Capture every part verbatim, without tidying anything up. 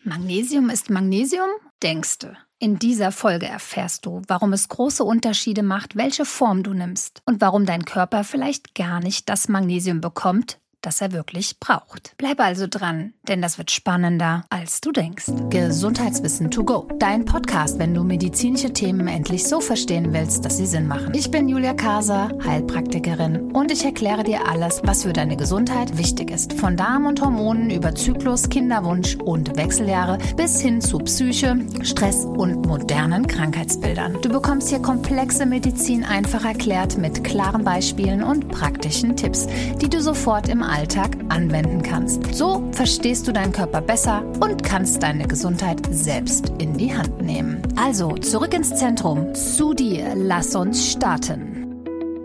Magnesium ist Magnesium? Denkste. In dieser Folge erfährst du, warum es große Unterschiede macht, welche Form du nimmst und warum dein Körper vielleicht gar nicht das Magnesium bekommt, das er wirklich braucht. Bleib also dran, denn das wird spannender, als du denkst. Gesundheitswissen to go. Dein Podcast, wenn du medizinische Themen endlich so verstehen willst, dass sie Sinn machen. Ich bin Julia Kaser, Heilpraktikerin, und ich erkläre dir alles, was für deine Gesundheit wichtig ist. Von Darm und Hormonen über Zyklus, Kinderwunsch und Wechseljahre bis hin zu Psyche, Stress und modernen Krankheitsbildern. Du bekommst hier komplexe Medizin einfach erklärt mit klaren Beispielen und praktischen Tipps, die du sofort im Alltag anwenden kannst. So verstehst du deinen Körper besser und kannst deine Gesundheit selbst in die Hand nehmen. Also zurück ins Zentrum, zu dir, lass uns starten.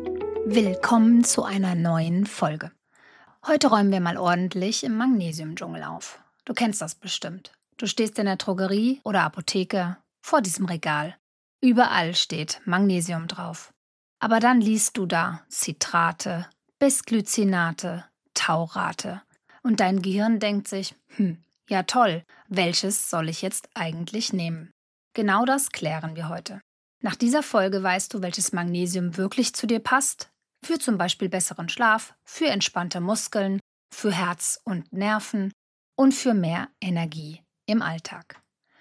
Willkommen zu einer neuen Folge. Heute räumen wir mal ordentlich im Magnesiumdschungel auf. Du kennst das bestimmt. Du stehst in der Drogerie oder Apotheke vor diesem Regal. Überall steht Magnesium drauf. Aber dann liest du da Citrate, Bisglycinate, Taurate. Und dein Gehirn denkt sich, hm, ja toll, welches soll ich jetzt eigentlich nehmen? Genau das klären wir heute. Nach dieser Folge weißt du, welches Magnesium wirklich zu dir passt, für zum Beispiel besseren Schlaf, für entspannte Muskeln, für Herz und Nerven und für mehr Energie im Alltag.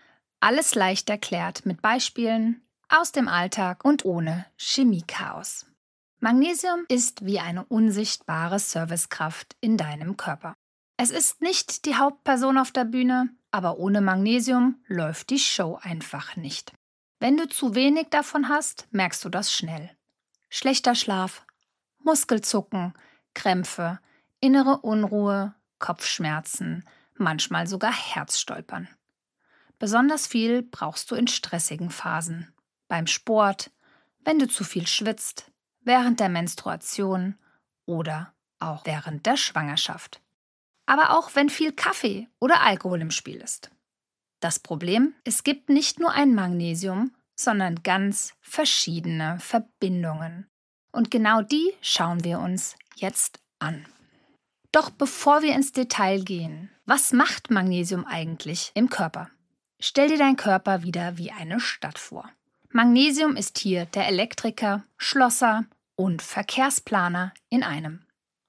Alles leicht erklärt mit Beispielen aus dem Alltag und ohne Chemiechaos. Magnesium ist wie eine unsichtbare Servicekraft in deinem Körper. Es ist nicht die Hauptperson auf der Bühne, aber ohne Magnesium läuft die Show einfach nicht. Wenn du zu wenig davon hast, merkst du das schnell. Schlechter Schlaf, Muskelzucken, Krämpfe, innere Unruhe, Kopfschmerzen, manchmal sogar Herzstolpern. Besonders viel brauchst du in stressigen Phasen, beim Sport, wenn du zu viel schwitzt, während der Menstruation oder auch während der Schwangerschaft. Aber auch wenn viel Kaffee oder Alkohol im Spiel ist. Das Problem, es gibt nicht nur ein Magnesium, sondern ganz verschiedene Verbindungen. Und genau die schauen wir uns jetzt an. Doch bevor wir ins Detail gehen, was macht Magnesium eigentlich im Körper? Stell dir deinen Körper wieder wie eine Stadt vor. Magnesium ist hier der Elektriker, Schlosser und Verkehrsplaner in einem.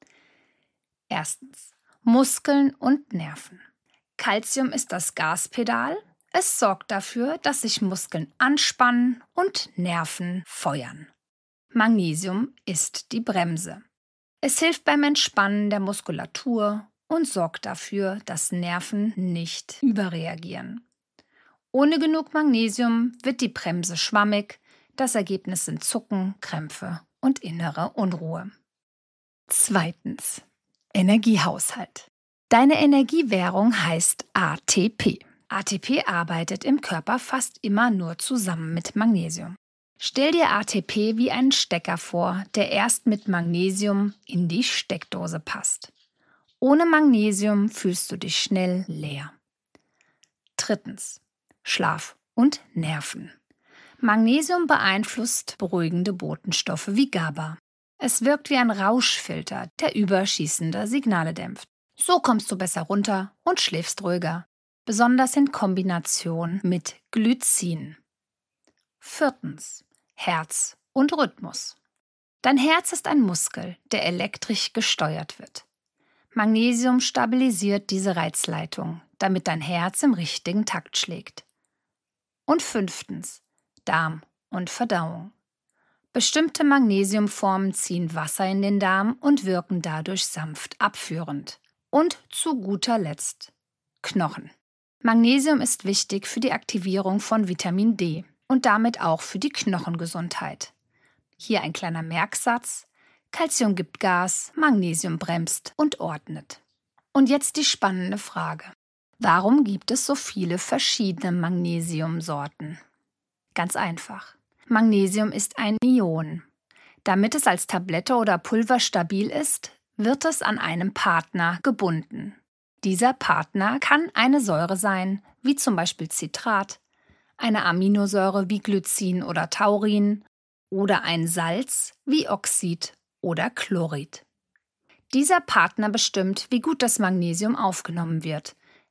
Erstens, Muskeln und Nerven. Calcium ist das Gaspedal. Es sorgt dafür, dass sich Muskeln anspannen und Nerven feuern. Magnesium ist die Bremse. Es hilft beim Entspannen der Muskulatur und sorgt dafür, dass Nerven nicht überreagieren. Ohne genug Magnesium wird die Bremse schwammig, das Ergebnis sind Zucken, Krämpfe und innere Unruhe. Zweitens. Energiehaushalt. Deine Energiewährung heißt A T P. A T P arbeitet im Körper fast immer nur zusammen mit Magnesium. Stell dir A T P wie einen Stecker vor, der erst mit Magnesium in die Steckdose passt. Ohne Magnesium fühlst du dich schnell leer. Drittens. Schlaf und Nerven. Magnesium beeinflusst beruhigende Botenstoffe wie GABA. Es wirkt wie ein Rauschfilter, der überschießende Signale dämpft. So kommst du besser runter und schläfst ruhiger, besonders in Kombination mit Glycin. Viertens. Herz und Rhythmus. Dein Herz ist ein Muskel, der elektrisch gesteuert wird. Magnesium stabilisiert diese Reizleitung, damit dein Herz im richtigen Takt schlägt. Und fünftens. Darm und Verdauung. Bestimmte Magnesiumformen ziehen Wasser in den Darm und wirken dadurch sanft abführend. Und zu guter Letzt Knochen. Magnesium ist wichtig für die Aktivierung von Vitamin D und damit auch für die Knochengesundheit. Hier ein kleiner Merksatz: Calcium gibt Gas, Magnesium bremst und ordnet. Und jetzt die spannende Frage. Warum gibt es so viele verschiedene Magnesiumsorten? Ganz einfach. Magnesium ist ein Ion. Damit es als Tablette oder Pulver stabil ist, wird es an einem Partner gebunden. Dieser Partner kann eine Säure sein, wie zum Beispiel Citrat, eine Aminosäure wie Glycin oder Taurin oder ein Salz wie Oxid oder Chlorid. Dieser Partner bestimmt, wie gut das Magnesium aufgenommen wird,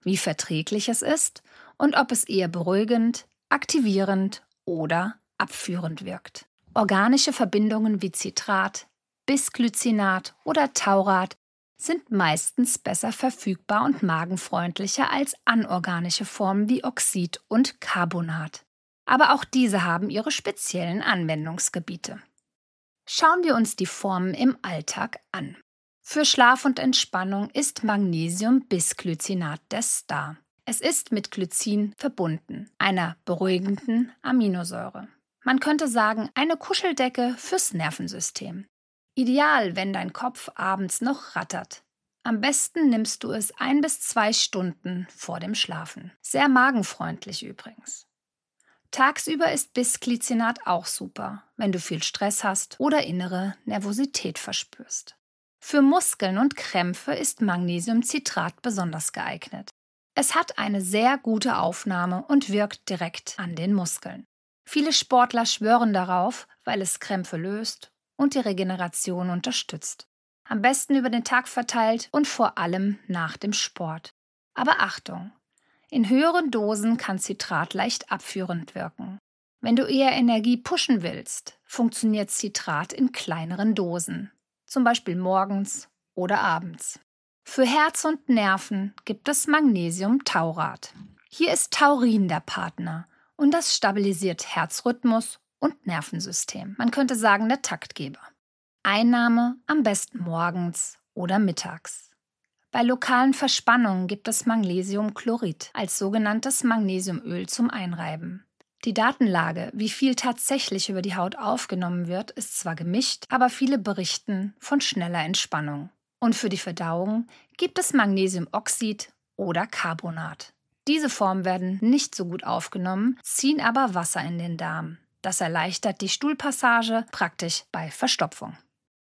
wie verträglich es ist und ob es eher beruhigend, aktivierend oder abführend wirkt. Organische Verbindungen wie Citrat, Bisglycinat oder Taurat sind meistens besser verfügbar und magenfreundlicher als anorganische Formen wie Oxid und Carbonat. Aber auch diese haben ihre speziellen Anwendungsgebiete. Schauen wir uns die Formen im Alltag an. Für Schlaf und Entspannung ist Magnesium-Bisglycinat der Star. Es ist mit Glycin verbunden, einer beruhigenden Aminosäure. Man könnte sagen, eine Kuscheldecke fürs Nervensystem. Ideal, wenn dein Kopf abends noch rattert. Am besten nimmst du es ein bis zwei Stunden vor dem Schlafen. Sehr magenfreundlich übrigens. Tagsüber ist Bisglycinat auch super, wenn du viel Stress hast oder innere Nervosität verspürst. Für Muskeln und Krämpfe ist Magnesiumcitrat besonders geeignet. Es hat eine sehr gute Aufnahme und wirkt direkt an den Muskeln. Viele Sportler schwören darauf, weil es Krämpfe löst und die Regeneration unterstützt. Am besten über den Tag verteilt und vor allem nach dem Sport. Aber Achtung! In höheren Dosen kann Citrat leicht abführend wirken. Wenn du eher Energie pushen willst, funktioniert Citrat in kleineren Dosen, zum Beispiel morgens oder abends. Für Herz und Nerven gibt es Magnesium-Taurat. Hier ist Taurin der Partner und das stabilisiert Herzrhythmus und Nervensystem. Man könnte sagen, der Taktgeber. Einnahme am besten morgens oder mittags. Bei lokalen Verspannungen gibt es Magnesiumchlorid als sogenanntes Magnesiumöl zum Einreiben. Die Datenlage, wie viel tatsächlich über die Haut aufgenommen wird, ist zwar gemischt, aber viele berichten von schneller Entspannung. Und für die Verdauung gibt es Magnesiumoxid oder Carbonat. Diese Formen werden nicht so gut aufgenommen, ziehen aber Wasser in den Darm. Das erleichtert die Stuhlpassage, praktisch bei Verstopfung.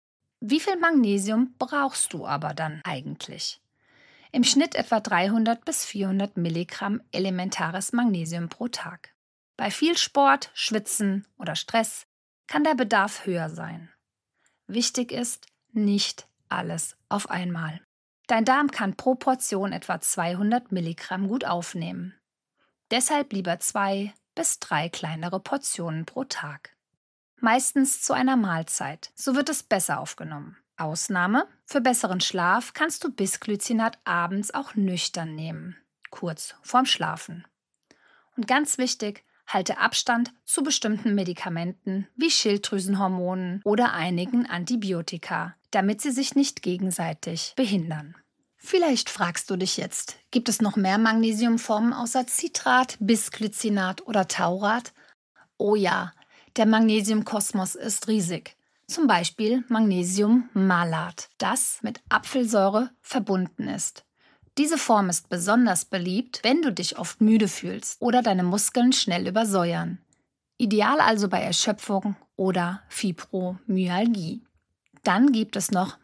Wie viel Magnesium brauchst du aber dann eigentlich? Im Schnitt etwa dreihundert bis vierhundert Milligramm elementares Magnesium pro Tag. Bei viel Sport, Schwitzen oder Stress kann der Bedarf höher sein. Wichtig ist, nicht alles auf einmal. Dein Darm kann pro Portion etwa zweihundert Milligramm gut aufnehmen. Deshalb lieber zwei bis drei kleinere Portionen pro Tag. Meistens zu einer Mahlzeit, so wird es besser aufgenommen. Ausnahme: Für besseren Schlaf kannst du Bisglycinat abends auch nüchtern nehmen, kurz vorm Schlafen. Und ganz wichtig, halte Abstand zu bestimmten Medikamenten wie Schilddrüsenhormonen oder einigen Antibiotika, damit sie sich nicht gegenseitig behindern. Vielleicht fragst du dich jetzt, gibt es noch mehr Magnesiumformen außer Citrat, Bisglycinat oder Taurat? Oh ja, der Magnesiumkosmos ist riesig. Zum Beispiel Magnesiummalat, das mit Apfelsäure verbunden ist. Diese Form ist besonders beliebt, wenn du dich oft müde fühlst oder deine Muskeln schnell übersäuern. Ideal also bei Erschöpfung oder Fibromyalgie. Dann gibt es noch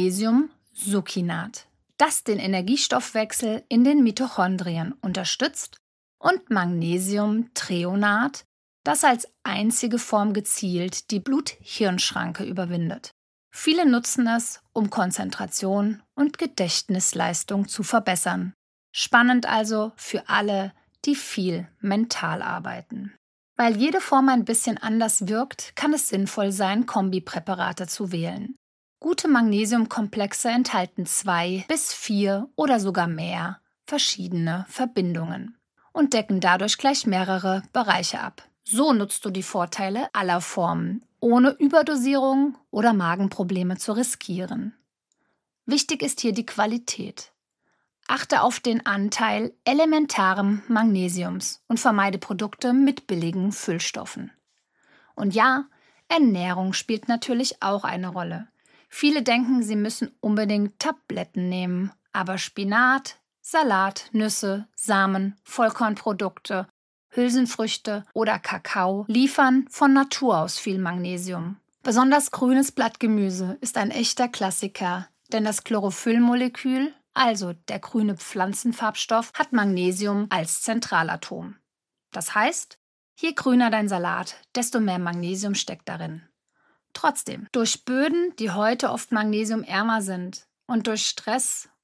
Magnesiumsuccinat, das den Energiestoffwechsel in den Mitochondrien unterstützt, und Magnesiumthreonat, das als einzige Form gezielt die Blut-Hirn-Schranke überwindet. Viele nutzen es, um Konzentration und Gedächtnisleistung zu verbessern. Spannend also für alle, die viel mental arbeiten. Weil jede Form ein bisschen anders wirkt, kann es sinnvoll sein, Kombipräparate zu wählen. Gute Magnesiumkomplexe enthalten zwei bis vier oder sogar mehr verschiedene Verbindungen und decken dadurch gleich mehrere Bereiche ab. So nutzt du die Vorteile aller Formen, ohne Überdosierung oder Magenprobleme zu riskieren. Wichtig ist hier die Qualität. Achte auf den Anteil elementarem Magnesiums und vermeide Produkte mit billigen Füllstoffen. Und ja, Ernährung spielt natürlich auch eine Rolle. Viele denken, sie müssen unbedingt Tabletten nehmen, aber Spinat, Salat, Nüsse, Samen, Vollkornprodukte, Hülsenfrüchte oder Kakao liefern von Natur aus viel Magnesium. Besonders grünes Blattgemüse ist ein echter Klassiker, denn das Chlorophyllmolekül, also der grüne Pflanzenfarbstoff, hat Magnesium als Zentralatom. Das heißt, je grüner dein Salat, desto mehr Magnesium steckt darin. Trotzdem, durch Böden, die heute oft magnesiumärmer sind, und durch Stress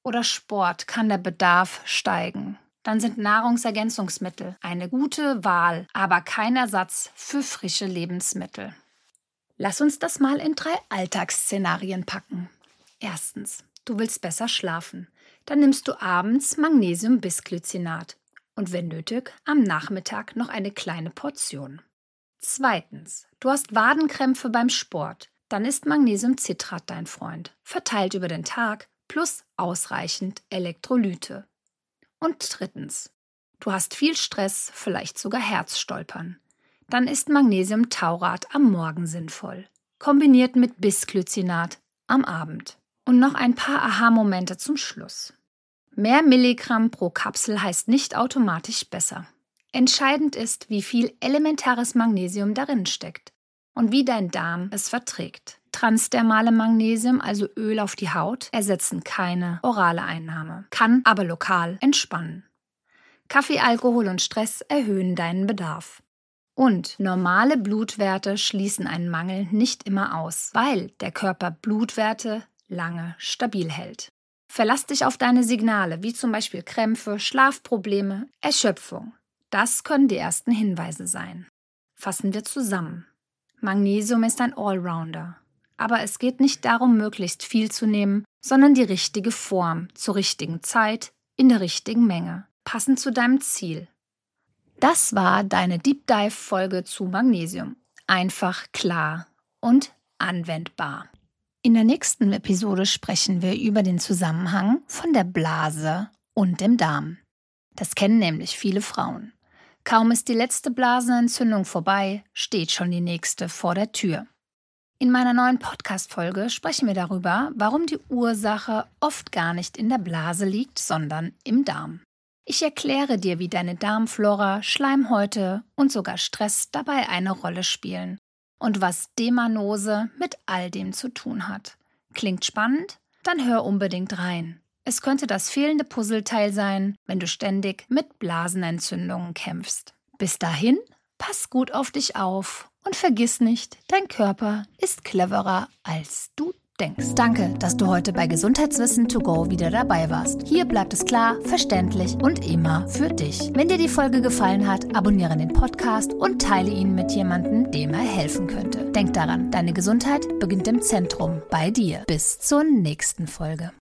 oder Sport kann der Bedarf steigen. Dann sind Nahrungsergänzungsmittel eine gute Wahl, aber kein Ersatz für frische Lebensmittel. Lass uns das mal in drei Alltagsszenarien packen. Erstens, du willst besser schlafen. Dann nimmst du abends Magnesium-Bisglycinat und wenn nötig am Nachmittag noch eine kleine Portion. Zweitens, du hast Wadenkrämpfe beim Sport. Dann ist Magnesiumcitrat dein Freund, verteilt über den Tag plus ausreichend Elektrolyte. Und drittens, du hast viel Stress, vielleicht sogar Herzstolpern. Dann ist Magnesiumtaurat am Morgen sinnvoll, kombiniert mit Bisglycinat am Abend. Und noch ein paar Aha-Momente zum Schluss. Mehr Milligramm pro Kapsel heißt nicht automatisch besser. Entscheidend ist, wie viel elementares Magnesium darin steckt und wie dein Darm es verträgt. Transdermale Magnesium, also Öl auf die Haut, ersetzen keine orale Einnahme, kann aber lokal entspannen. Kaffee, Alkohol und Stress erhöhen deinen Bedarf. Und normale Blutwerte schließen einen Mangel nicht immer aus, weil der Körper Blutwerte lange stabil hält. Verlass dich auf deine Signale, wie zum Beispiel Krämpfe, Schlafprobleme, Erschöpfung. Das können die ersten Hinweise sein. Fassen wir zusammen. Magnesium ist ein Allrounder. Aber es geht nicht darum, möglichst viel zu nehmen, sondern die richtige Form, zur richtigen Zeit, in der richtigen Menge, passend zu deinem Ziel. Das war deine Deep Dive-Folge zu Magnesium. Einfach, klar und anwendbar. In der nächsten Episode sprechen wir über den Zusammenhang von der Blase und dem Darm. Das kennen nämlich viele Frauen. Kaum ist die letzte Blasenentzündung vorbei, steht schon die nächste vor der Tür. In meiner neuen Podcast-Folge sprechen wir darüber, warum die Ursache oft gar nicht in der Blase liegt, sondern im Darm. Ich erkläre dir, wie deine Darmflora, Schleimhäute und sogar Stress dabei eine Rolle spielen und was Demanose mit all dem zu tun hat. Klingt spannend? Dann hör unbedingt rein. Es könnte das fehlende Puzzleteil sein, wenn du ständig mit Blasenentzündungen kämpfst. Bis dahin, pass gut auf dich auf und vergiss nicht, dein Körper ist cleverer als du denkst. Danke, dass du heute bei Gesundheitswissen to go wieder dabei warst. Hier bleibt es klar, verständlich und immer für dich. Wenn dir die Folge gefallen hat, abonniere den Podcast und teile ihn mit jemandem, dem er helfen könnte. Denk daran, deine Gesundheit beginnt im Zentrum, bei dir. Bis zur nächsten Folge.